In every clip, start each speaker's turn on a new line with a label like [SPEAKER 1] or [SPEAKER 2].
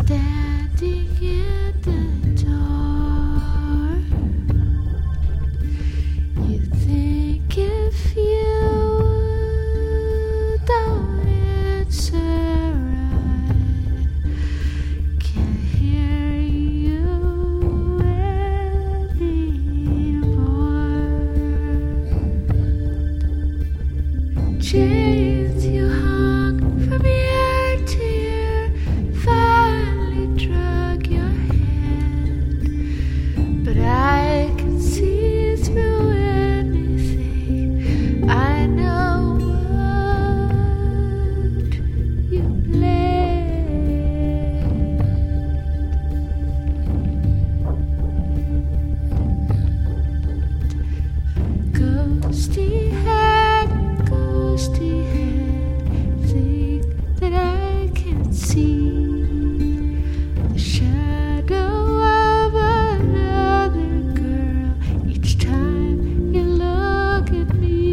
[SPEAKER 1] standing at the door. You think if you don't answer, I can't hear you anymore. Chains you hung from year to year finally drug your hand, but I can see through anything. I know what you planned. Ghosty head, think that I can see the shadow of another girl each time you look at me.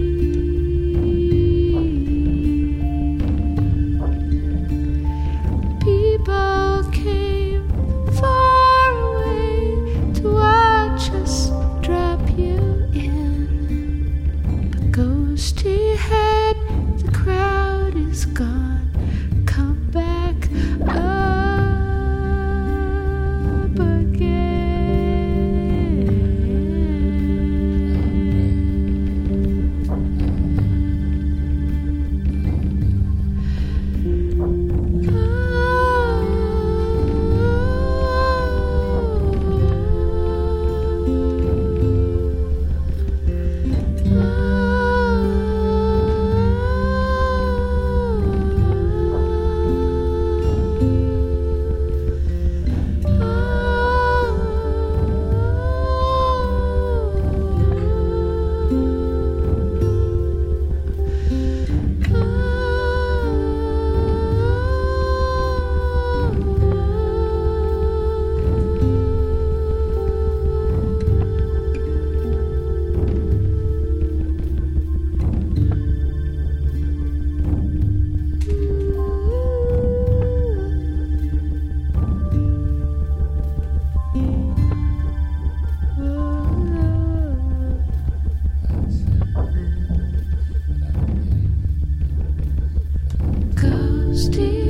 [SPEAKER 1] People came from far away to watch us drop you in, but ghosty head, the crowd is gone. Come back up again. Ghosty